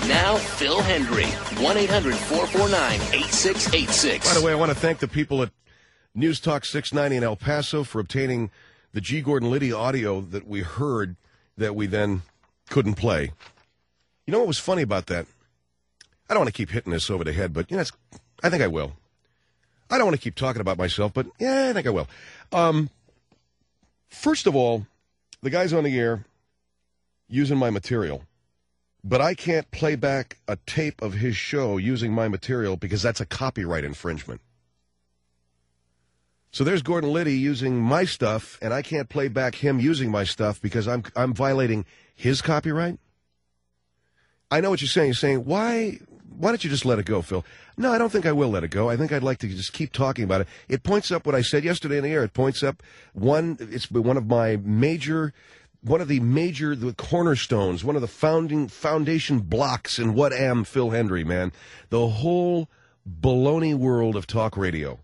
Now, Phil Hendry, 1-800-449-8686. By the way, I want to thank the people at News Talk 690 in El Paso for obtaining the G. Gordon Liddy audio that we heard that we then couldn't play. You know what was funny about that? I don't want to keep hitting this over the head, but I think I will. I don't want to keep talking about myself, but yeah, I think I will. First of all, the guy's on the air using my material, but I can't play back a tape of his show using my material because that's a copyright infringement. So there's Gordon Liddy using my stuff, and I can't play back him using my stuff because I'm violating his copyright. I know what you're saying. You're saying, why don't you just let it go, Phil? No, I don't think I will let it go. I think I'd like to just keep talking about it. It points up what I said yesterday in the air. It points up it's one of the cornerstones, one of the foundation blocks in what am Phil Hendry, man. The whole baloney world of talk radio.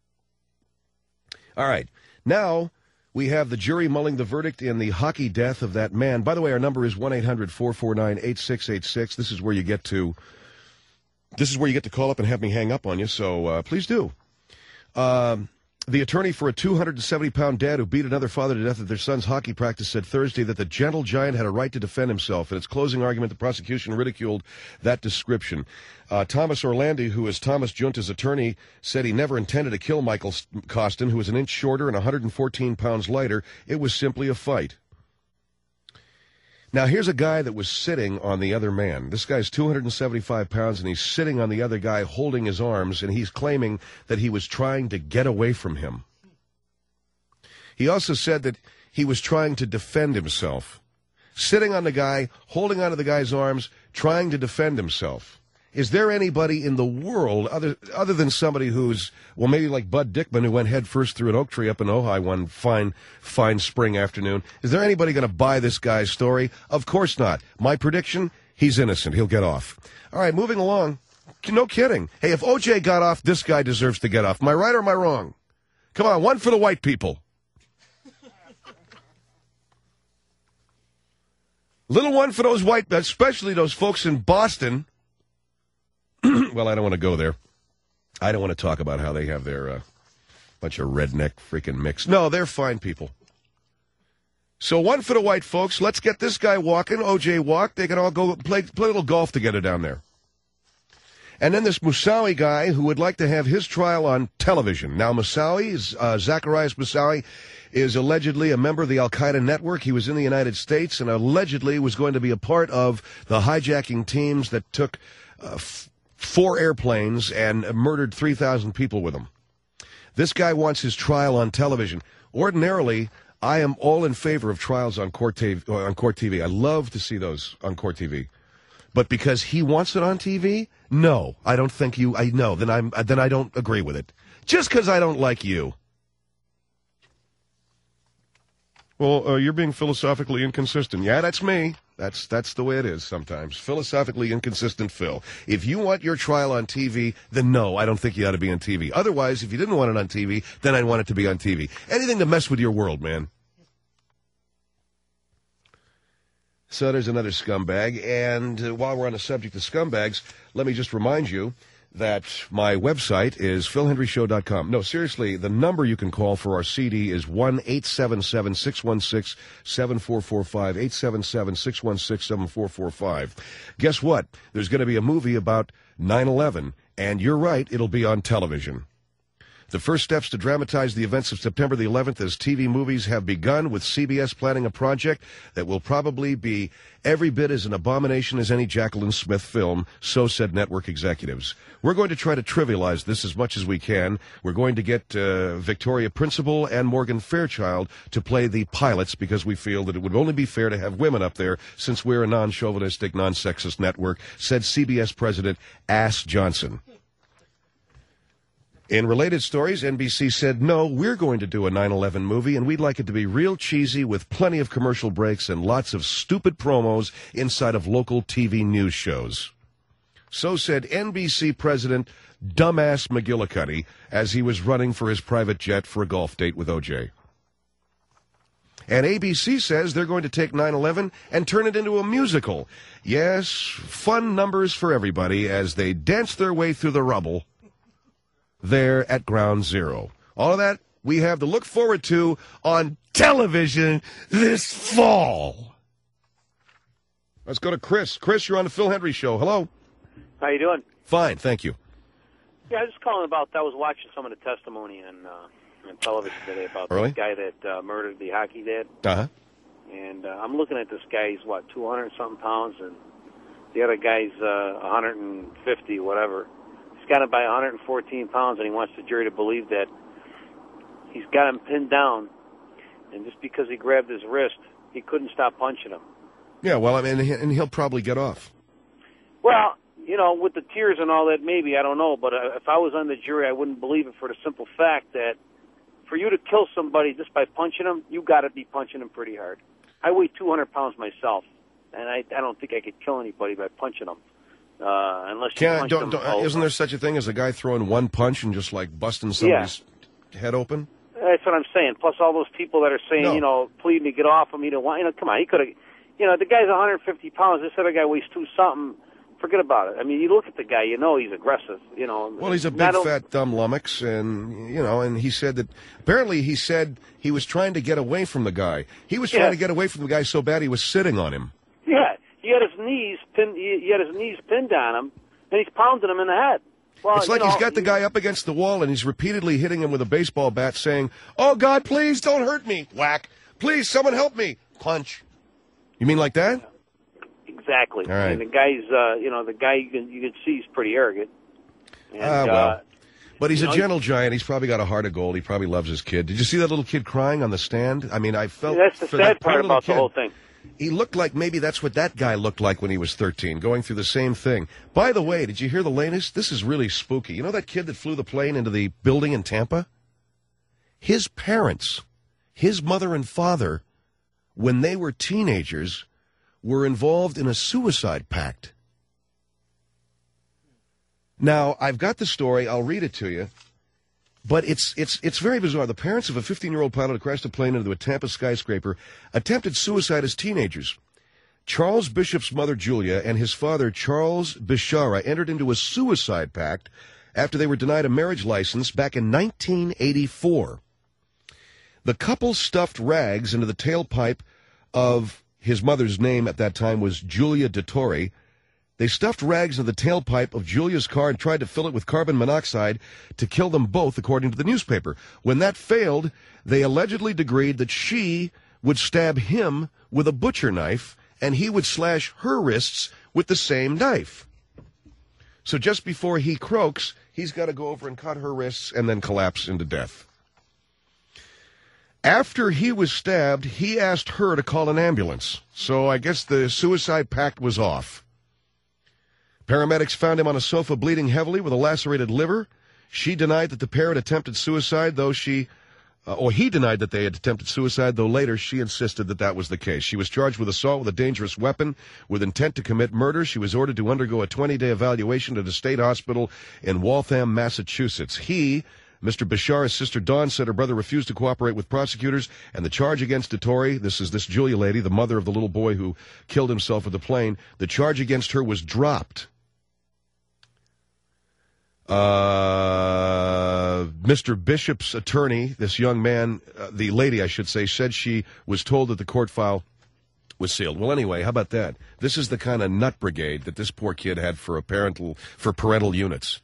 All right. Now we have the jury mulling the verdict in the hockey death of that man. By the way, our number is 1-800-449-8686. This is where you get to call up and have me hang up on you, so please do. The attorney for a 270-pound dad who beat another father to death at their son's hockey practice said Thursday that the gentle giant had a right to defend himself. In its closing argument, the prosecution ridiculed that description. Thomas Orlandi, who is Thomas Junta's attorney, said he never intended to kill Michael Costin, who was an inch shorter and 114 pounds lighter. It was simply a fight. Now, here's a guy that was sitting on the other man. This guy's 275 pounds, and he's sitting on the other guy holding his arms, and he's claiming that he was trying to get away from him. He also said that he was trying to defend himself. Sitting on the guy, holding onto the guy's arms, trying to defend himself. Is there anybody in the world, other than somebody who's, well, maybe like Bud Dickman, who went head first through an oak tree up in Ojai one fine spring afternoon, is there anybody going to buy this guy's story? Of course not. My prediction, he's innocent. He'll get off. All right, moving along. No kidding. Hey, if O.J. got off, this guy deserves to get off. Am I right or am I wrong? Come on, one for the white people. Little one for those white, especially those folks in Boston. Well, I don't want to go there. I don't want to talk about how they have their bunch of redneck freaking mix. No, they're fine people. So one for the white folks. Let's get this guy walking. O.J. walked. They can all go play a little golf together down there. And then this Moussaoui guy who would like to have his trial on television. Now, Zacharias Moussaoui, is allegedly a member of the Al-Qaeda network. He was in the United States and allegedly was going to be a part of the hijacking teams that took 4 airplanes and murdered 3,000 people with them. This guy wants his trial on television. Ordinarily, I am all in favor of trials on court TV. I love to see those on court TV. But because he wants it on TV, no, I don't think you. I know. Then I don't agree with it. Just because I don't like you. Well, you're being philosophically inconsistent. Yeah, that's me. That's the way it is sometimes. Philosophically inconsistent Phil. If you want your trial on TV, then no, I don't think you ought to be on TV. Otherwise, if you didn't want it on TV, then I'd want it to be on TV. Anything to mess with your world, man. So there's another scumbag. And while we're on the subject of scumbags, let me just remind you that my website is philhendryshow.com. No, seriously, the number you can call for our CD is 1-877-616-7445, 877-616-7445. Guess what? There's going to be a movie about 9/11, and you're right, it'll be on television. The first steps to dramatize the events of September the 11th as TV movies have begun, with CBS planning a project that will probably be every bit as an abomination as any Jacqueline Smith film, so said network executives. We're going to try to trivialize this as much as we can. We're going to get Victoria Principal and Morgan Fairchild to play the pilots because we feel that it would only be fair to have women up there since we're a non-chauvinistic, non-sexist network, said CBS President Ass Johnson. In related stories, NBC said, no, we're going to do a 9/11 movie, and we'd like it to be real cheesy with plenty of commercial breaks and lots of stupid promos inside of local TV news shows. So said NBC President Dumbass McGillicuddy as he was running for his private jet for a golf date with O.J. And ABC says they're going to take 9/11 and turn it into a musical. Yes, fun numbers for everybody as they dance their way through the rubble there at Ground Zero. All of that we have to look forward to on television this fall. Let's go to Chris. Chris, you're on the Phil Hendry Show. Hello. How you doing? Fine, thank you. Yeah, I was just calling about, I was watching some of the testimony on television today about Really? this guy that murdered the hockey dad. Uh-huh. And I'm looking at this guy, he's, 200-something pounds, and the other guy's 150, whatever. He's got him by 114 pounds, and he wants the jury to believe that he's got him pinned down, and just because he grabbed his wrist, he couldn't stop punching him. Yeah, well, I mean, and he'll probably get off. Well, you know, with the tears and all that, maybe, I don't know, but if I was on the jury, I wouldn't believe it for the simple fact that for you to kill somebody just by punching them, you got to be punching them pretty hard. I weigh 200 pounds myself, and I don't think I could kill anybody by punching them. Unless you punch them. Isn't there such a thing as a guy throwing one punch and just like busting somebody's head open? That's what I'm saying. Plus all those people that are saying, you know, pleading to get off him, he don't want, come on, he could have, the guy's 150 pounds, this other guy weighs 2-something. Forget about it. I mean, you look at the guy, he's aggressive, Well, he's a big, fat, dumb lummox, and, and he said that, apparently he said he was trying to get away from the guy. He was trying to get away from the guy so bad he was sitting on him. Yeah, he had his knees pinned on him, and he's pounding him in the head. Well, it's like he's got the guy up against the wall, and he's repeatedly hitting him with a baseball bat, saying, "Oh, God, please don't hurt me." Whack. "Please, someone help me." Punch. You mean like that? Exactly. All right. And the guy's, the guy you can see he's pretty arrogant. And, but he's a gentle giant. He's probably got a heart of gold. He probably loves his kid. Did you see that little kid crying on the stand? I mean, I felt that's the sad part about the whole thing. He looked like maybe that's what that guy looked like when he was 13, going through the same thing. By the way, did you hear the latest? This is really spooky. You know that kid that flew the plane into the building in Tampa? His parents, his mother and father, when they were teenagers, were involved in a suicide pact. Now, I've got the story. I'll read it to you. But it's very bizarre. The parents of a 15-year-old pilot who crashed a plane into a Tampa skyscraper attempted suicide as teenagers. Charles Bishop's mother, Julia, and his father, Charles Bishara, entered into a suicide pact after they were denied a marriage license back in 1984. The couple stuffed rags into the tailpipe of his mother's name at that time was Julia DeTore. They stuffed rags into the tailpipe of Julia's car and tried to fill it with carbon monoxide to kill them both, according to the newspaper. When that failed, they allegedly agreed that she would stab him with a butcher knife and he would slash her wrists with the same knife. So just before he croaks, he's got to go over and cut her wrists and then collapse into death. After he was stabbed, he asked her to call an ambulance. So I guess the suicide pact was off. Paramedics found him on a sofa bleeding heavily with a lacerated liver. She denied that the pair had attempted suicide, though he denied that they had attempted suicide, though later she insisted that that was the case. She was charged with assault with a dangerous weapon with intent to commit murder. She was ordered to undergo a 20-day evaluation at a state hospital in Waltham, Massachusetts. Mr. Bishara's sister Dawn said her brother refused to cooperate with prosecutors, and the charge against DeTore, this Julia lady, the mother of the little boy who killed himself with the plane, the charge against her was dropped. Mr. Bishop's attorney, this young man, the lady, I should say, said she was told that the court file was sealed. Well, anyway, how about that? This is the kind of nut brigade that this poor kid had for parental units.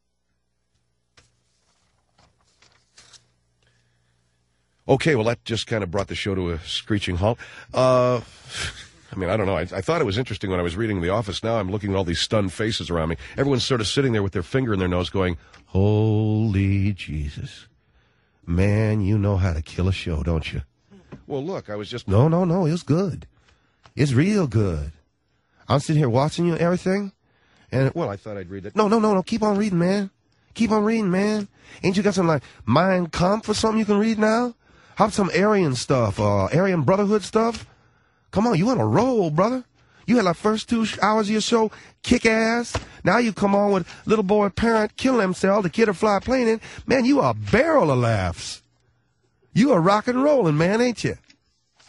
Okay, well, that just kind of brought the show to a screeching halt. I mean, I don't know. I thought it was interesting when I was reading The Office. Now I'm looking at all these stunned faces around me. Everyone's sort of sitting there with their finger in their nose going, "Holy Jesus. Man, you know how to kill a show, don't you?" Well, look, I was just... No, it was good. It's real good. I'm sitting here watching you and everything. And, well, I thought I'd read that. No. Keep on reading, man. Keep on reading, man. Ain't you got some, like, Mein Kampf or something you can read now? How about some Aryan stuff, Aryan Brotherhood stuff? Come on, you on a roll, brother. You had like first 2 hours of your show, kick ass. Now you come on with little boy parent killing himself, the kid will fly plane in. Man, you are a barrel of laughs. You are rock and rolling, man, ain't you?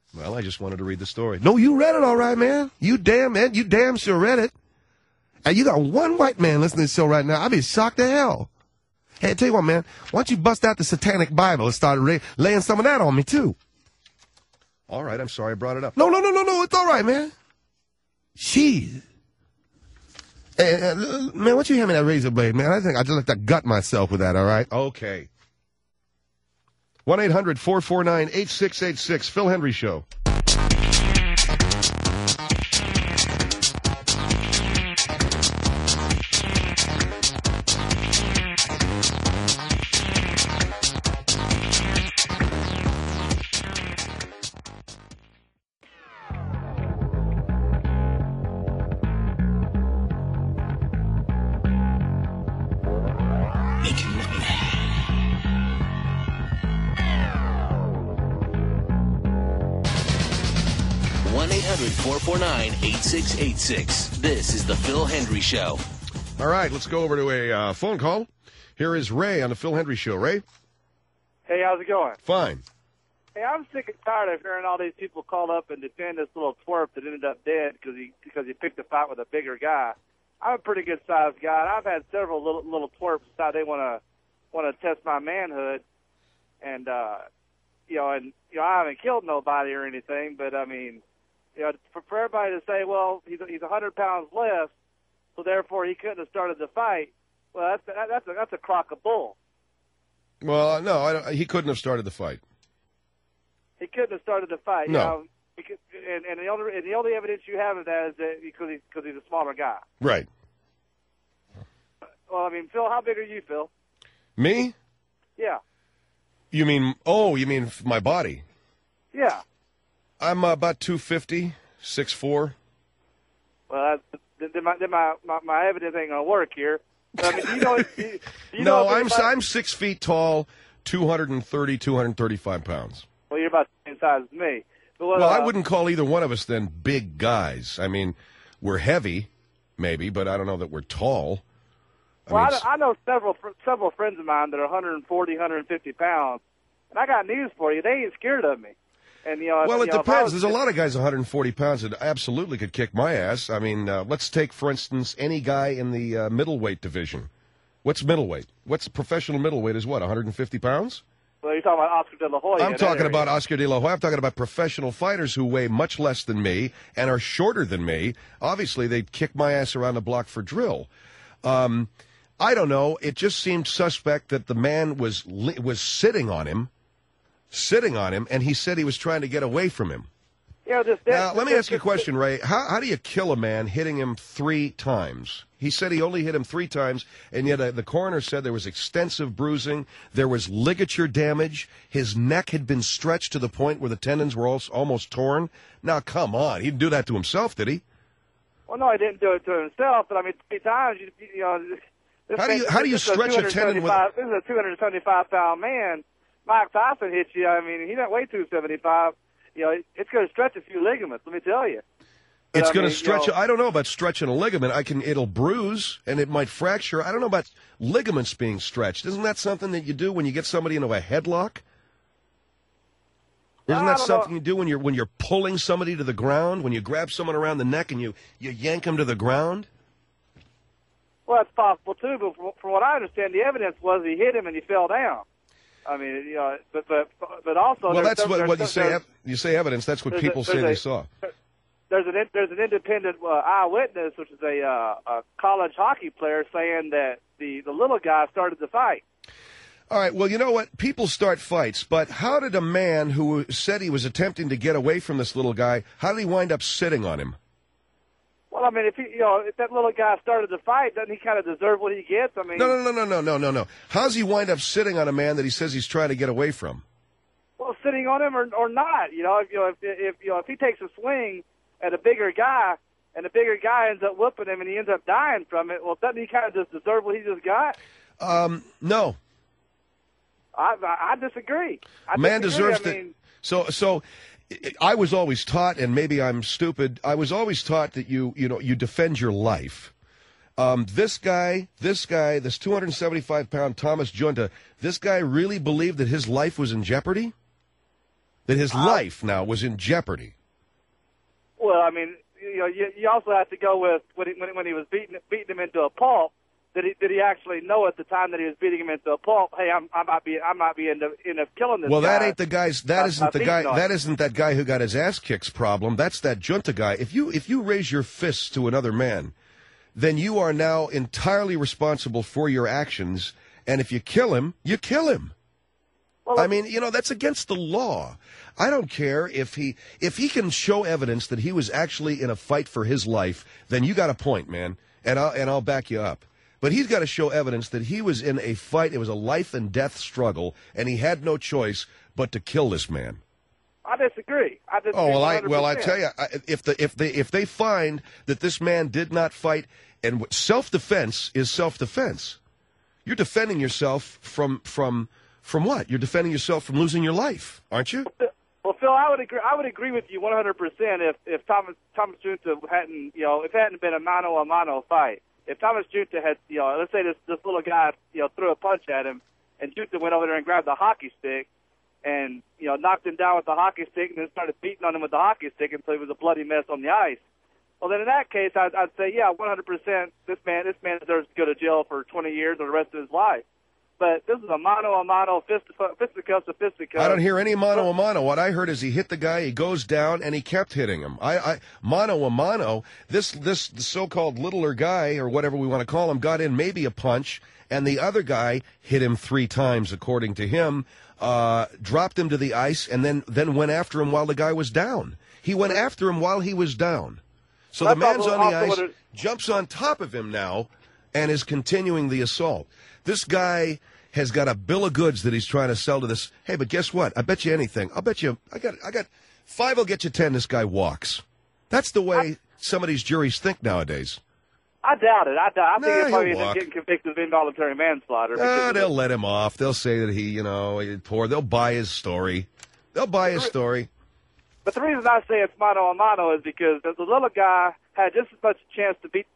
Well, I just wanted to read the story. No, you read it all right, man. You damn sure read it. And you got one white man listening to this show right now. I'd be shocked to hell. Hey, I tell you what, man. Why don't you bust out the Satanic Bible and start laying some of that on me, too? All right, I'm sorry I brought it up. No, it's all right, man. Jeez. Hey, man, why don't you hand me that razor blade, man? I think I just like to gut myself with that, all right? Okay. 1-800-449-8686, Phil Hendry Show. This is the Phil Hendry Show. All right, let's go over to a phone call. Here is Ray on the Phil Hendry Show. Ray? Hey, how's it going? Fine. Hey, I'm sick and tired of hearing all these people call up and defend this little twerp that ended up dead because he picked a fight with a bigger guy. I'm a pretty good sized guy, and I've had several little twerps decide they want to test my manhood, and I haven't killed nobody or anything, but I mean, for everybody to say, well, he's 100 pounds less, so therefore he couldn't have started the fight. Well, that's a crock of bull. Well, no, he couldn't have started the fight. He couldn't have started the fight. No. And the only evidence you have of that is that because he's a smaller guy. Right. Well, I mean, Phil, how big are you, Phil? Me? Yeah. You mean my body? Yeah. I'm about 250, 6'4". Well, then my evidence ain't gonna work here. I mean, No, I'm 6 feet tall, 230, 235 pounds. Well, you're about the same size as me. But I wouldn't call either one of us then big guys. I mean, we're heavy, maybe, but I don't know that we're tall. I know several friends of mine that are 140, 150 pounds, and I got news for you. They ain't scared of me. And it depends. There's a lot of guys 140 pounds that absolutely could kick my ass. I mean, let's take, for instance, any guy in the middleweight division. What's middleweight? What's professional middleweight is what, 150 pounds? Well, you're talking about Oscar De La Hoya. I'm talking about Oscar De La Hoya. I'm talking about professional fighters who weigh much less than me and are shorter than me. Obviously, they'd kick my ass around the block for drill. I don't know. It just seemed suspect that the man was sitting on him, and he said he was trying to get away from him. Now, let me ask you a question, Ray. How do you kill a man hitting him 3 times? He said he only hit him 3 times, and yet the coroner said there was extensive bruising, there was ligature damage, his neck had been stretched to the point where the tendons were almost torn. Now, come on. He didn't do that to himself, did he? Well, no, he didn't do it to himself, but I mean, 3 times, How do you stretch a tendon with... This is a 275-pound man. Mike Tyson hits you. I mean, he doesn't weigh 275. It's going to stretch a few ligaments, let me tell you. But it's going to stretch. I don't know about stretching a ligament. It'll bruise and it might fracture. I don't know about ligaments being stretched. Isn't that something that you do when you get somebody into a headlock? Isn't that something you do when you're pulling somebody to the ground? When you grab someone around the neck and you yank them to the ground? Well, that's possible too. But from what I understand, the evidence was he hit him and he fell down. I mean, but also. Well, that's what you say. You say evidence. That's what people say they saw. There's an independent eyewitness, which is a college hockey player, saying that the little guy started the fight. All right. Well, you know what? People start fights, but how did a man who said he was attempting to get away from this little guy, how did he wind up sitting on him? Well, I mean, if that little guy started the fight, doesn't he kind of deserve what he gets? I mean, no. How's he wind up sitting on a man that he says he's trying to get away from? Well, sitting on him or not, if he takes a swing at a bigger guy, and the bigger guy ends up whooping him, and he ends up dying from it. Well, doesn't he kind of just deserve what he just got? No. I disagree. Man deserves to. So. I was always taught, and maybe I'm stupid, I was always taught that you defend your life. This 275-pound Thomas Junta, this guy really believed that his life was in jeopardy? that his life now was in jeopardy. Well, I mean, you also have to go with when he was beating him into a pulp. Did he actually know at the time that he was beating him into a pulp? Hey, I might be end up killing this guy. Well, that ain't the guy's. That isn't the guy. That isn't that guy who got his ass kicked problem. That's that junta guy. If you raise your fists to another man, then you are now entirely responsible for your actions. And if you kill him, you kill him. Well, I mean, that's against the law. I don't care if he can show evidence that he was actually in a fight for his life. Then you got a point, man, and I'll back you up. But he's got to show evidence that he was in a fight. It was a life and death struggle, and he had no choice but to kill this man. I disagree. Oh well, I tell you, if they find that this man did not fight, and self-defense is self-defense, you're defending yourself from what? You're defending yourself from losing your life, aren't you? Well, Phil, I would agree with you 100% if Thomas Junta hadn't, if it hadn't been a mano-a-mano fight. If Thomas Junta had, let's say this little guy, threw a punch at him, and Junta went over there and grabbed the hockey stick, and knocked him down with the hockey stick, and then started beating on him with the hockey stick until he was a bloody mess on the ice. Well, then in that case, I'd say, yeah, 100%. This man deserves to go to jail for 20 years or the rest of his life. But this is a mano-a-mano, fisticuffs to fisticuffs. I don't hear any mano-a-mano. What I heard is he hit the guy, he goes down, and he kept hitting him. Mano-a-mano, this so-called littler guy, or whatever we want to call him, got in maybe a punch, and the other guy hit him 3 times, according to him, dropped him to the ice, and then went after him while the guy was down. He went after him while he was down. So the man's on the ice, jumps on top of him now, and is continuing the assault. This guy has got a bill of goods that he's trying to sell to this. Hey, but guess what? I bet you anything. I'll bet you, I got 5 will get you 10 this guy walks. That's the way some of these juries think nowadays. I doubt it. I think he'll probably end up getting convicted of involuntary manslaughter. They'll let him off. They'll say that he, poor. They'll buy his story. But the reason I say it's mano-a-mano is because the little guy had just as much chance to beat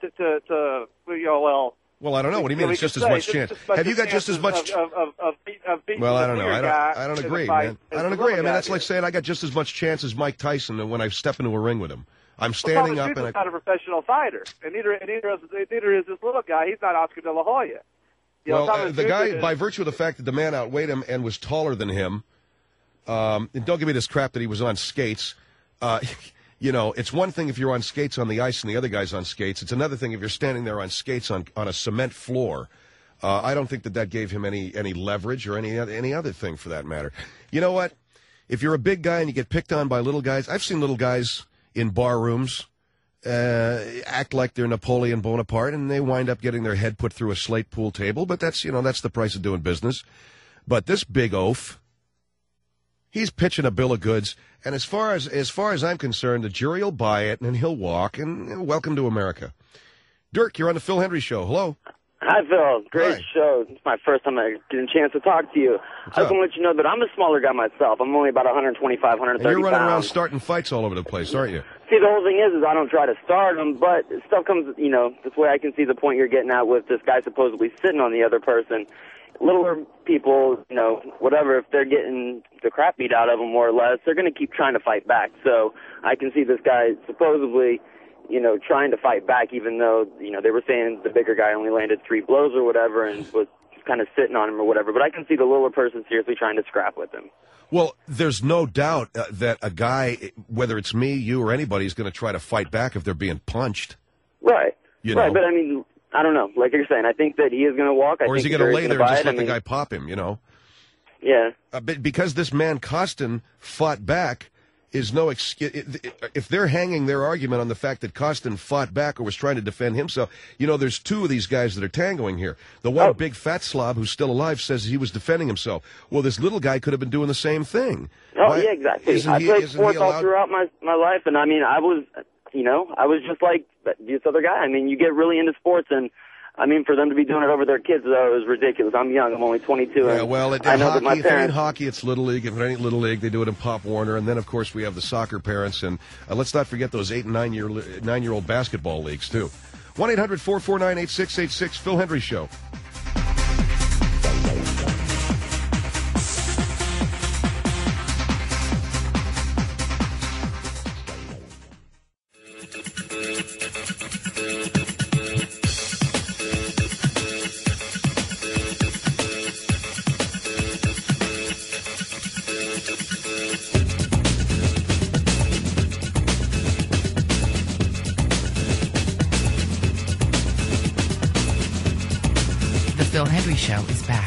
Well, I don't know. What do you mean? It's just as much chance. Have you got just as much? Well, I don't know. I don't agree, man. I don't agree. I mean, that's like saying I got just as much chance as Mike Tyson when I step into a ring with him. I'm standing up and I'm not a professional fighter, and neither is this little guy. He's not Oscar De La Hoya. The guy, by virtue of the fact that the man outweighed him and was taller than him, and don't give me this crap that he was on skates. It's one thing if you're on skates on the ice and the other guy's on skates. It's another thing if you're standing there on skates on a cement floor. I don't think that gave him any leverage or any other thing for that matter. You know what? If you're a big guy and you get picked on by little guys, I've seen little guys in bar rooms act like they're Napoleon Bonaparte, and they wind up getting their head put through a slate pool table. But that's the price of doing business. But this big oaf, he's pitching a bill of goods. And as far as I'm concerned, the jury will buy it, and he'll walk, and welcome to America. Dirk, you're on the Phil Hendry Show. Hello. Hi, Phil. Great show. It's my first time getting a chance to talk to you. I just want to let you know that I'm a smaller guy myself. I'm only about 125, 130 and you're running pounds. around starting fights all over the place, aren't you? See, the whole thing is I don't try to start them, but stuff comes, this way I can see the point you're getting at with this guy supposedly sitting on the other person. Littler people, whatever, if they're getting the crap beat out of them more or less, they're going to keep trying to fight back. So I can see this guy supposedly, trying to fight back, even though, they were saying the bigger guy only landed 3 blows or whatever and was kind of sitting on him or whatever. But I can see the littler person seriously trying to scrap with him. Well, there's no doubt that a guy, whether it's me, you, or anybody, is going to try to fight back if they're being punched. Right. Right, but I mean, I don't know. Like you're saying, I think that he is going to walk. Or is he going to lay there and just let the guy pop him, Yeah. Because this man, Costin, fought back, is no excuse. If they're hanging their argument on the fact that Costin fought back or was trying to defend himself, there's 2 of these guys that are tangoing here. The one big fat slob who's still alive says he was defending himself. Well, this little guy could have been doing the same thing. Oh, yeah, exactly. I played sports all throughout my life, and I mean, I was just like this other guy. I mean, you get really into sports, and I mean, for them to be doing it over their kids, though, it was ridiculous. I'm young. I'm only 22. Yeah, well, I know that my if it ain't hockey, it's Little League. If it ain't Little League, they do it in Pop Warner. And then, of course, we have the soccer parents. And let's not forget those 8- and 9-year-old basketball leagues, too. 1-800-449-8686, Phil Hendry Show. Phil Hendry Show is back.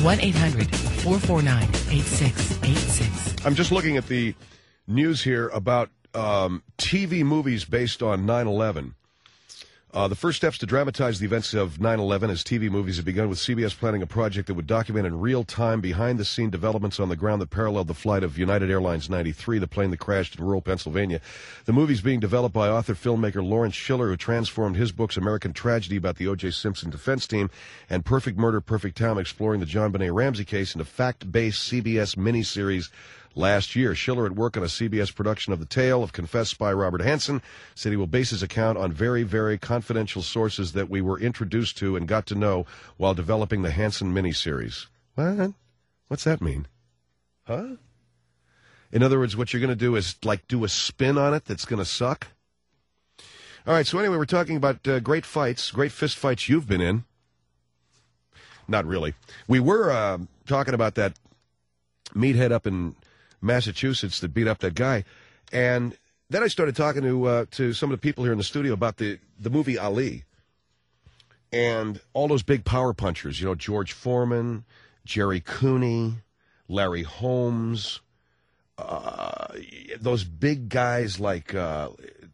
1-800-449-8686. I'm just looking at the news here about TV movies based on 9/11. The first steps to dramatize the events of 9/11 as TV movies have begun, with CBS planning a project that would document in real time behind-the-scene developments on the ground that paralleled the flight of United Airlines 93, the plane that crashed in rural Pennsylvania. The movie's being developed by author-filmmaker Lawrence Schiller, who transformed his books American Tragedy about the O.J. Simpson defense team and Perfect Murder, Perfect Time, exploring the John Benet Ramsey case into fact-based CBS miniseries last year. Schiller, at work on a CBS production of The Tale of Confessed Spy Robert Hansen, said he will base his account on very, very confidential sources that we were introduced to and got to know while developing the Hansen miniseries. What? What's that mean? Huh? In other words, what you're going to do is, like, do a spin on it that's going to suck? All right, so anyway, we're talking about great fights, great fist fights you've been in. Not really. We were talking about that meathead up in Massachusetts that beat up that guy, and then I started talking to some of the people here in the studio about the movie Ali and all those big power punchers, you know, George Foreman, Jerry Cooney, Larry Holmes, those big guys like well,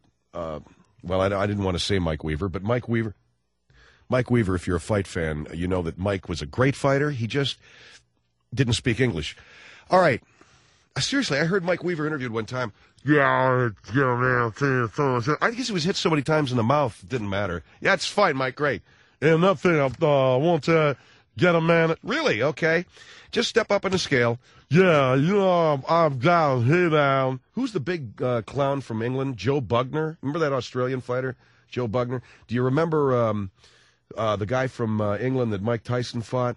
I didn't want to say Mike Weaver, but Mike Weaver, if you're a fight fan, you know that Mike was a great fighter. He just didn't speak English. All right. Seriously, I heard Mike Weaver interviewed one time. Yeah, man. I guess he was hit so many times in the mouth, it didn't matter. Yeah, it's fine, Mike, great. And nothing, I want to get a man. Really? Okay. Just step up on the scale. Yeah, you know, I'm down, hey down. Who's the big clown from England? Joe Bugner? Remember that Australian fighter, Joe Bugner? Do you remember the guy from England that Mike Tyson fought?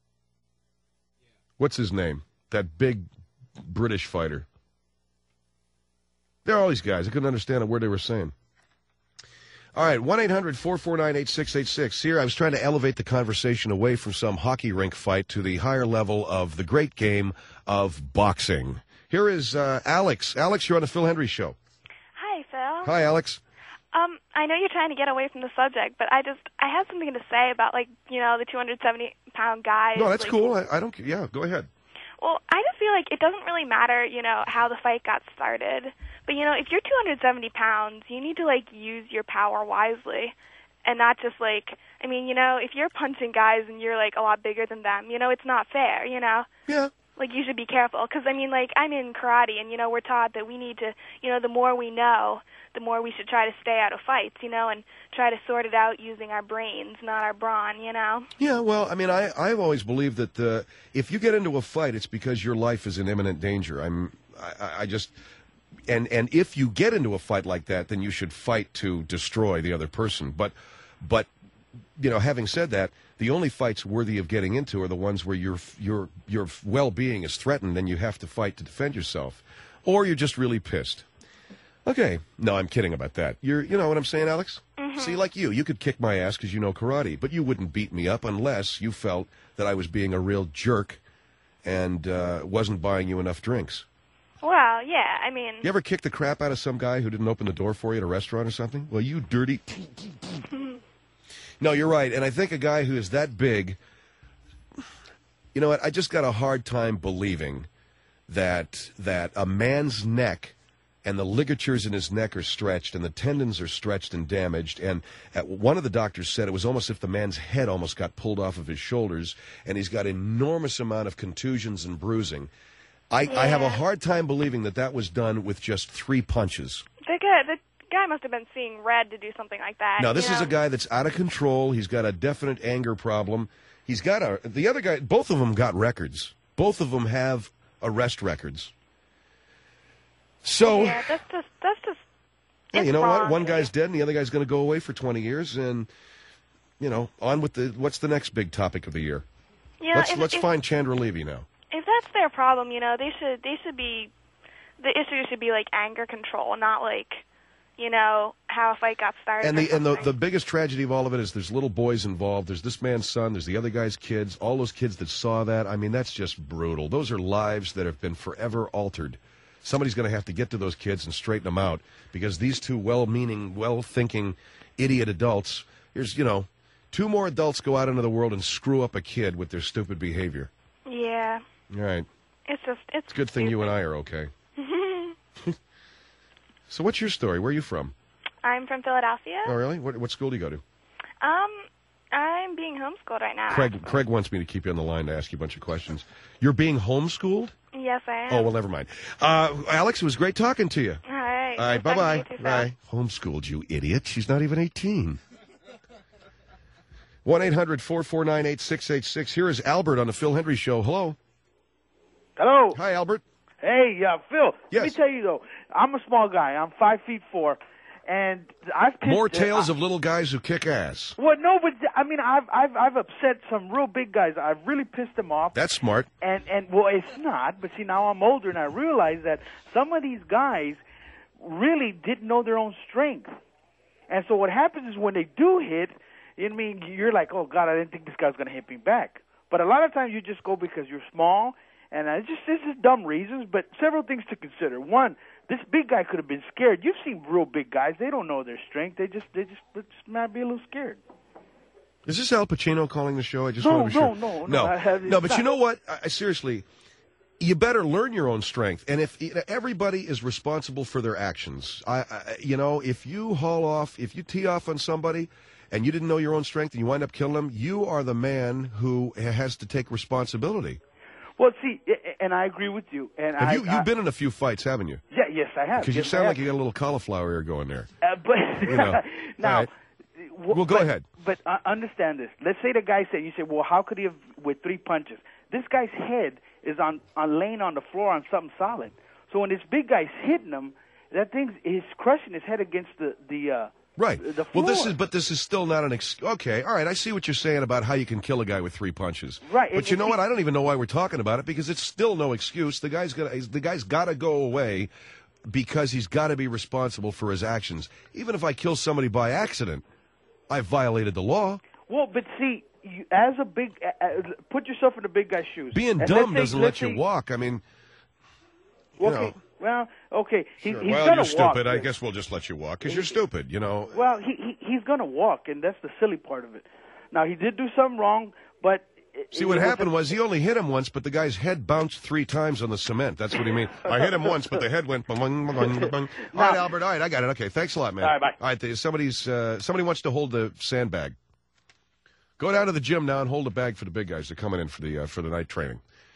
What's his name? That big British fighter. There are all these guys. I couldn't understand a word they were saying. All right, 1-800-449-8686. Here, I was trying to elevate the conversation away from some hockey rink fight to the higher level of the great game of boxing. Here is Alex. Alex, you're on the Phil Hendry Show. Hi, Phil. Hi, Alex. I know you're trying to get away from the subject, but I have something to say about, like, you know, the 270-pound guys. No, that's like, cool. I don't. Yeah, go ahead. Well, I just feel like it doesn't really matter, you know, how the fight got started. But, you know, if you're 270 pounds, you need to, like, use your power wisely and not just, like, I mean, you know, if you're punching guys and you're, like, a lot bigger than them, you know, it's not fair, you know? Yeah. Like, you should be careful. Because, I mean, like, I'm in karate, and, you know, we're taught that we need to, you know, the more we know, the more we should try to stay out of fights, you know, and try to sort it out using our brains, not our brawn, you know? Yeah, well, I mean, I've always believed that if you get into a fight, it's because your life is in imminent danger. I just... And if you get into a fight like that, then you should fight to destroy the other person. But you know, having said that, the only fights worthy of getting into are the ones where your well-being is threatened and you have to fight to defend yourself, or you're just really pissed. Okay, no, I'm kidding about that. You know what I'm saying, Alex? Mm-hmm. See, like you could kick my ass because you know karate, but you wouldn't beat me up unless you felt that I was being a real jerk and wasn't buying you enough drinks. Well, yeah, I mean... You ever kick the crap out of some guy who didn't open the door for you at a restaurant or something? Well, you dirty... No, you're right, and I think a guy who is that big... You know what, I just got a hard time believing that a man's neck and the ligatures in his neck are stretched and the tendons are stretched and damaged, and one of the doctors said it was almost if the man's head almost got pulled off of his shoulders, and he's got enormous amount of contusions and bruising. I have a hard time believing that was done with just 3 punches. The guy must have been seeing red to do something like that. Now, this is a guy that's out of control. He's got a definite anger problem. He's got the other guy, both of them got records. Both of them have arrest records. So, yeah, that's just yeah, you know wrong. what? One guy's dead and the other guy's going to go away for 20 years, and, you know, on with what's the next big topic of the year? Yeah, let's find Chandra Levy now. If that's their problem, you know, they should be, the issue should be like anger control, not like, you know, how a fight got started. And the biggest tragedy of all of it is there's little boys involved. There's this man's son. There's the other guy's kids. All those kids that saw that. I mean, that's just brutal. Those are lives that have been forever altered. Somebody's going to have to get to those kids and straighten them out because these two well-meaning, well-thinking, idiot adults. Here's, you know, 2 more adults go out into the world and screw up a kid with their stupid behavior. Yeah. All right. It's a good thing you and I are okay. So what's your story? Where are you from? I'm from Philadelphia. Oh, really? What school do you go to? I'm being homeschooled right now. Craig wants me to keep you on the line to ask you a bunch of questions. You're being homeschooled? Yes, I am. Oh, well, never mind. Alex, it was great talking to you. All right. All right, bye-bye. Bye. Homeschooled, you idiot. She's not even 18. 1-800-449-8686. Here is Albert on the Phil Hendry Show. Hello. Hello. Hi, Albert. Hey, Phil. Yes. Let me tell you, though, I'm a small guy. I'm 5'4", and I've pissed, More tales of little guys who kick ass. Well, no, but I mean, I've upset some real big guys. I've really pissed them off. That's smart. And well, it's not. But see, now I'm older, and I realize that some of these guys really didn't know their own strength. And so what happens is when they do hit, I mean, you're like, oh God, I didn't think this guy's going to hit me back. But a lot of times you just go because you're small. And this is dumb reasons, but several things to consider. One, this big guy could have been scared. You've seen real big guys; they don't know their strength. They just might be a little scared. Is this Al Pacino calling the show? I just want to be sure. No. But you know what? Seriously, you better learn your own strength. And if everybody is responsible for their actions, if you haul off, if you tee off on somebody, and you didn't know your own strength, and you wind up killing them, you are the man who has to take responsibility. Well, see, and I agree with you. And you've been in a few fights, haven't you? Yeah, yes, I have. Because you sound like you got a little cauliflower ear going there. But now, right. Well, go ahead. But understand this. Let's say the guy said, you say, well, how could he have with 3 punches? This guy's head is on laying on the floor on something solid. So when this big guy's hitting him, that thing is crushing his head against the right. The floor. Well, this is still not an excuse. Okay, all right, I see what you're saying about how you can kill a guy with 3 punches. Right. But you know what? I don't even know why we're talking about it, because it's still no excuse. The guy's got to go away because he's got to be responsible for his actions. Even if I kill somebody by accident, I've violated the law. Well, but see, as a big, put yourself in the big guy's shoes. Being dumb doesn't let you walk. I mean, you know. Well, okay. Sure. He's well, gonna you're stupid. walk. I guess we'll just let you walk because you're stupid, you know. Well, he's going to walk, and that's the silly part of it. Now, he did do something wrong, but... See, what happened was he only hit him once, but the guy's head bounced 3 times on the cement. That's what he mean. I hit him once, but the head went... All right, Albert. All right, I got it. Okay, thanks a lot, man. All right, bye. All right, somebody wants to hold the sandbag. Go down to the gym now and hold a bag for the big guys that are coming in for the night training.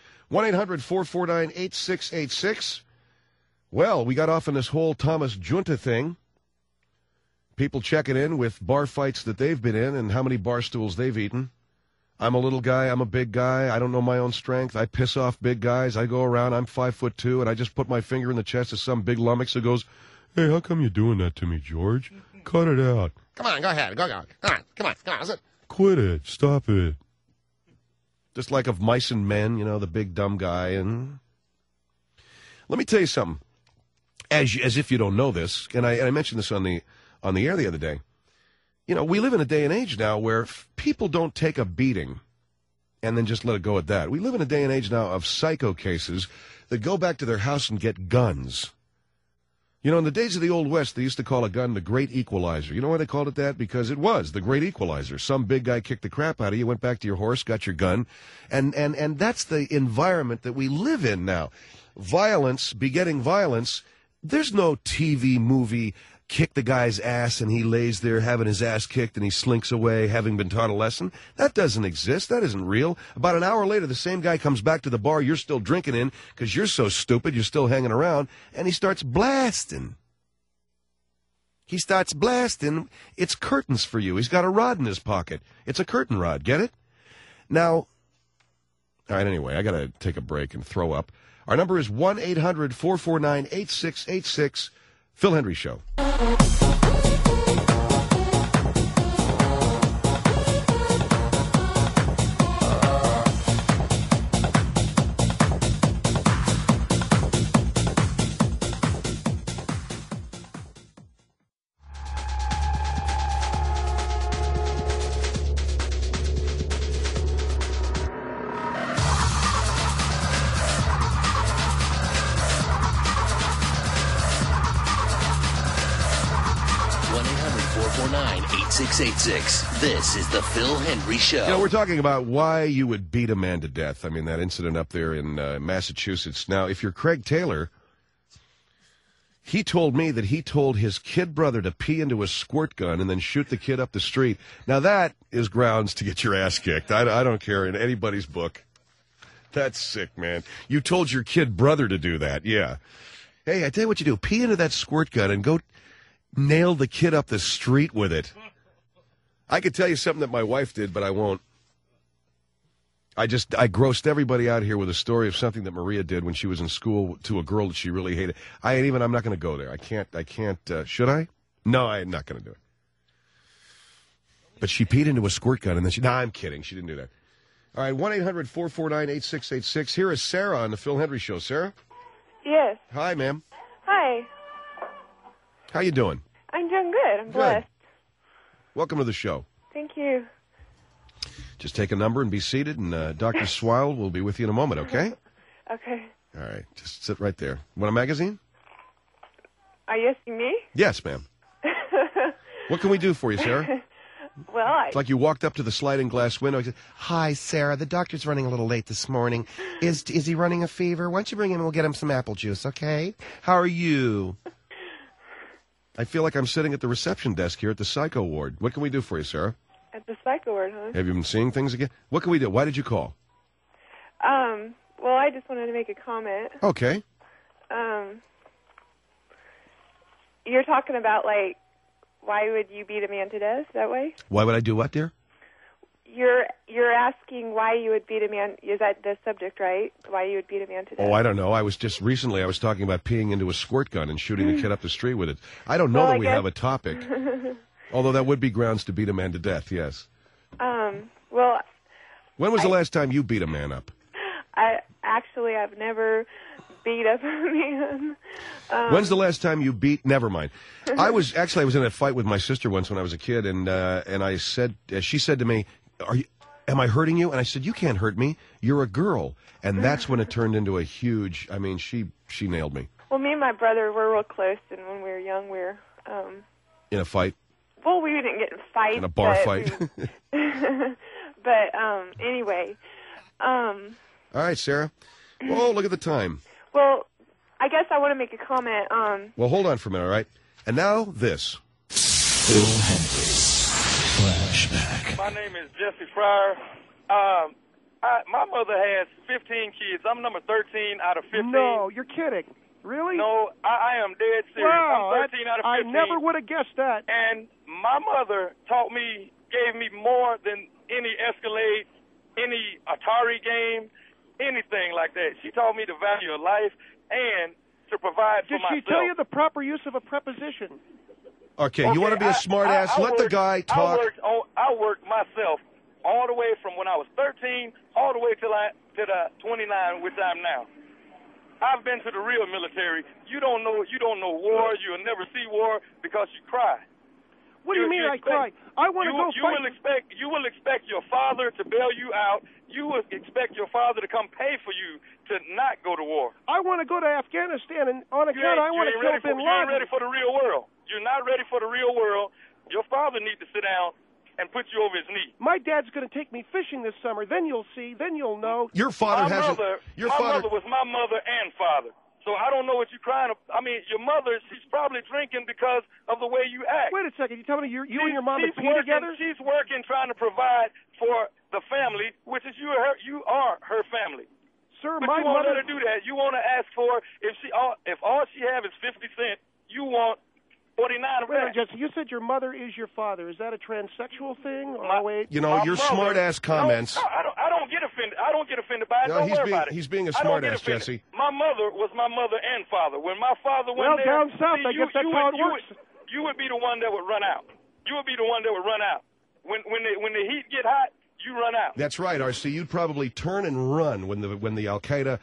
1-800-449-8686. Well, we got off on this whole Thomas Junta thing. People checking in with bar fights that they've been in and how many bar stools they've eaten. I'm a little guy. I'm a big guy. I don't know my own strength. I piss off big guys. I go around. I'm 5'2", and I just put my finger in the chest of some big lummox who goes, "Hey, how come you doing that to me, George? Cut it out. Come on, go ahead. Go on. Come on. Quit it. Stop it." Just like of Mice and Men, the big dumb guy. And let me tell you something. As if you don't know this, and I mentioned this on the air the other day. We live in a day and age now where people don't take a beating and then just let it go at that. We live in a day and age now of psycho cases that go back to their house and get guns. In the days of the Old West, they used to call a gun the Great Equalizer. You know why they called it that? Because it was the Great Equalizer. Some big guy kicked the crap out of you, went back to your horse, got your gun, and that's the environment that we live in now. Violence begetting violence. There's no TV movie, kick the guy's ass and he lays there having his ass kicked and he slinks away having been taught a lesson. That doesn't exist. That isn't real. About an hour later, the same guy comes back to the bar you're still drinking in because you're so stupid, you're still hanging around, and he starts blasting. It's curtains for you. He's got a rod in his pocket. It's a curtain rod. Get it? Now, all right, anyway, I got to take a break and throw up. Our number is 1-800-449-8686. Phil Hendry Show. 449-8686. This is the Phil Hendry Show. You know, we're talking about why you would beat a man to death. I mean, that incident up there in Massachusetts. Now, if you're Craig Taylor, he told me that he told his kid brother to pee into a squirt gun and then shoot the kid up the street. Now, that is grounds to get your ass kicked. I don't care in anybody's book. That's sick, man. You told your kid brother to do that, yeah. Hey, I tell you what you do. Pee into that squirt gun and go nail the kid up the street with it. I could tell you something that my wife did, but I won't. I grossed everybody out here with a story of something that Maria did when she was in school to a girl that she really hated. I'm not going to go there. I can't, should I? No, I'm not going to do it. But she peed into a squirt gun and then I'm kidding. She didn't do that. All right, 1-800-449-8686. Here is Sarah on the Phil Hendry Show. Sarah? Yes. Hi, ma'am. Hi. How you doing? I'm doing good. I'm blessed. Welcome to the show. Thank you. Just take a number and be seated, and Dr. Swile will be with you in a moment, okay? Okay. All right, just sit right there. Want a magazine? Are you asking me? Yes, ma'am. What can we do for you, Sarah? Well, It's like you walked up to the sliding glass window and said, Hi, Sarah. The doctor's running a little late this morning. Is he running a fever? Why don't you bring him and we'll get him some apple juice, okay? How are you? I feel like I'm sitting at the reception desk here at the psycho ward. What can we do for you, Sarah? At the psycho ward, huh? Have you been seeing things again? What can we do? Why did you call? Well, I just wanted to make a comment. Okay. You're talking about, like, why would you beat a man to death that way? Why would I do what, dear? You're asking why you would beat a man. Is that the subject, right? Why you would beat a man to death? Oh, I don't know. I was talking about peeing into a squirt gun and shooting the kid up the street with it. I don't know that we have a topic. Although that would be grounds to beat a man to death, yes. Well... When was the last time you beat a man up? I've never beat up a man. When's the last time you beat... Never mind. I was in a fight with my sister once when I was a kid, and I said... she said to me, am I hurting you? And I said, you can't hurt me. You're a girl. And that's when it turned into a huge... I mean, she nailed me. Well, me and my brother were real close, and when we were young, we were... In a fight? Well, we didn't get in fights. In a bar fight? But anyway... All right, Sarah. Oh, look at the time. Well, I guess I want to make a comment. Well, hold on for a minute, all right? And now, this. Phil Hendry's Flashback. My name is Jesse Fryer. My mother has 15 kids. I'm number 13 out of 15. No, you're kidding. Really? No, I am dead serious. Wow, I'm 13 out of 15. I never would have guessed that. And my mother gave me more than any Escalade, any Atari game, anything like that. She taught me the value of life and to provide for myself. Did she tell you the proper use of a preposition? Okay, you want to be a smart ass? Let the guy talk. I worked myself all the way from when I was 13 all the way to the 29, which I'm now. I've been to the real military. You don't know war. You'll never see war because you cry. What do you mean I cry? I want to go fight. You will expect your father to bail you out. You will expect your father to come pay for you to not go to war. I want to go to Afghanistan, and on account I want to kill Bin Laden. You ain't ready for the real world. You're not ready for the real world. Your father needs to sit down and put you over his knee. My dad's going to take me fishing this summer. Then you'll see. Then you'll know. Your father hasn't. My mother was my mother and father. So I don't know what you're crying about. I mean, your mother, she's probably drinking because of the way you act. Wait a second. You tell me you and your mom are together? She's working, trying to provide for the family, which is you are her family. Sir, but my you won't mother... let her do that. You want to ask for, if all she have is 50 cents, you want 49 of that. Jesse, you said your mother is your father. Is that a transsexual thing? You know, your smart-ass comments... No, I don't get offended. I don't get offended by it. No, don't worry about it. He's being a smart-ass, Jesse. My mother was my mother and father. When my father went there... down south, I guess that's how it works. You would be the one that would run out. You would be the one that would run out. When the heat get hot, you run out. That's right, R.C. You'd probably turn and run when the Al-Qaeda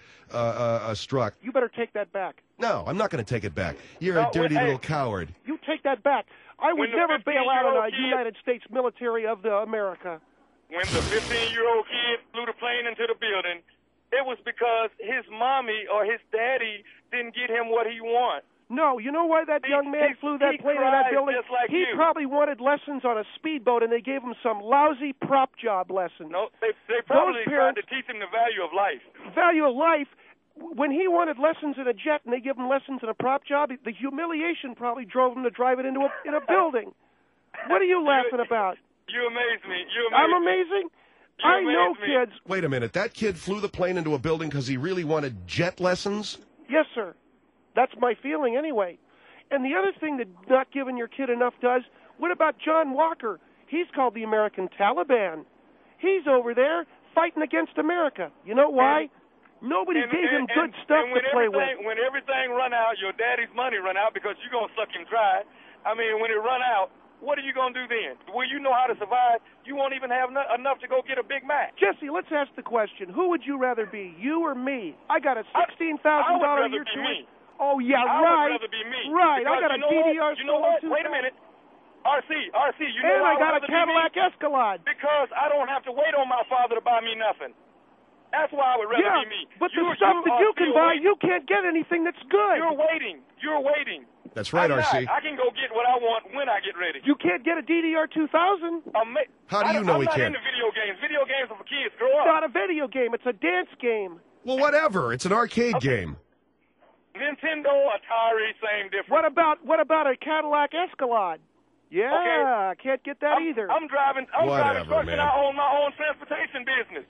struck. You better take that back. No, I'm not going to take it back. You're a dirty little coward. You take that back. I would never bail out on the United States military of America. When the 15-year-old kid flew the plane into the building, it was because his mommy or his daddy didn't get him what he wanted. No, you know why that young man flew that plane in that building? Just like he you. probably wanted lessons on a speedboat, and they gave him some lousy prop job lessons. No, they probably tried Those to teach him the value of life. Value of life. When he wanted lessons in a jet and they give him lessons in a prop job, the humiliation probably drove him to drive it in a building. What are you laughing about? You amaze me. I'm amazing? I know kids. Wait a minute. That kid flew the plane into a building because he really wanted jet lessons? Yes, sir. That's my feeling anyway. And the other thing that not giving your kid enough does, what about John Walker? He's called the American Taliban. He's over there fighting against America. You know why? Nobody gave him good stuff to play with. When everything run out, your daddy's money run out because you're going to suck him dry. I mean, when it run out, what are you going to do then? Will you know how to survive? You won't even have enough to go get a Big Mac. Jesse, let's ask the question. Who would you rather be, you or me? I got a $16,000 I would rather year be tuition. me. Oh, yeah, I right. would rather be me. Right, I Because got a DDR. You know what? Wait a minute. RC, you know and why I got a I'd rather be Cadillac me? Escalade. Because I don't have to wait on my father to buy me nothing. That's why I would rather be me. But the stuff that you can buy, you can't get anything that's good. You're waiting. That's right, I'm RC. not. I can go get what I want when I get ready. You can't get a DDR 2000. How do you know he I'm can't? not into video games. Video games are for kids. Grow up. It's not a video game. It's a dance game. Well, whatever. It's an arcade game. Nintendo, Atari, same difference. What about a Cadillac Escalade? Yeah, I can't get that either. I'm driving trucks and I own my own transportation business.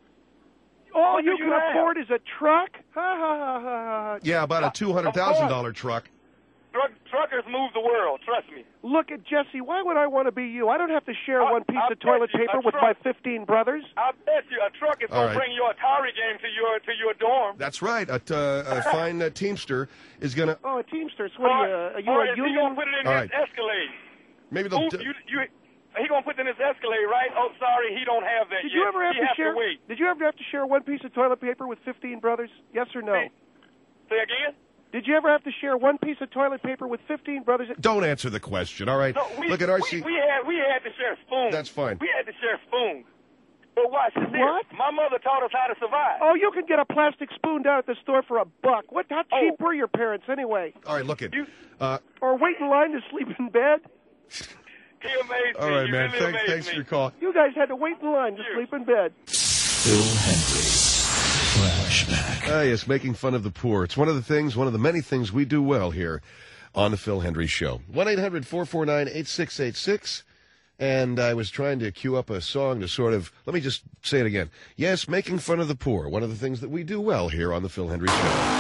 All What you do can you have? afford is a truck? Ha, ha, ha, ha, ha. Yeah, about a $200,000 truck. Truckers move the world, trust me. Look at Jesse. Why would I want to be you? I don't have to share one piece of toilet paper with my 15 brothers. I bet you a truck is All going right. to bring your Atari game to your dorm. That's right. A fine Teamster is going to... Oh, a Teamster. So what are you Or a is he union? going to put it in All his right. Escalade? Maybe they'll... He going to put it in his Escalade, right? Oh, sorry, he don't have that Did yet. you ever have he to has share? to wait. Did you ever have to share one piece of toilet paper with 15 brothers? Yes or no? Say again? Did you ever have to share one piece of toilet paper with 15 brothers? Don't answer the question, all right? No, Look at RC. We had to share spoons. That's fine. We had to share spoons. But watch this. What? My mother taught us how to survive. Oh, you can get a plastic spoon down at the store for $1. What? How cheap were your parents anyway? All right, look it. Or wait in line to sleep in bed? He amazed All me. right, You man. really amazed Thanks me. for your call. You guys had to wait in line to sleep in bed. Phil Hendry. Flashback. Yes, making fun of the poor. It's one of the many things we do well here on the Phil Hendry Show. 1-800-449-8686. And I was trying to cue up a song to sort of, let me just say it again. Yes, making fun of the poor. One of the things that we do well here on the Phil Hendry Show.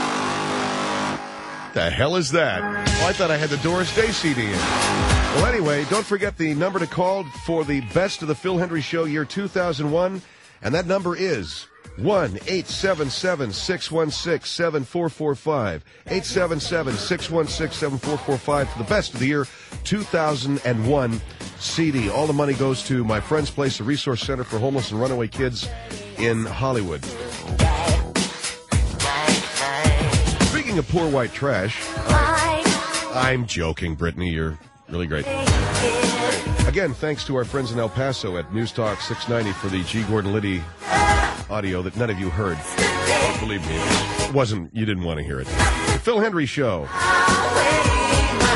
The hell is that? Oh, I thought I had the Doris Day CD in. Well, anyway, don't forget the number to call for the best of the Phil Hendry Show year 2001. And that number is 1-877-616-7445. 877-616-7445 for the best of the year 2001 CD. All the money goes to My Friend's Place, a resource center for homeless and runaway kids in Hollywood. Speaking of poor white trash, I'm joking, Brittany. You're really great. Again, thanks to our friends in El Paso at News Talk 690 for the G. Gordon Liddy audio that none of you heard. Believe me, it wasn't. You didn't want to hear it. The Phil Hendry Show.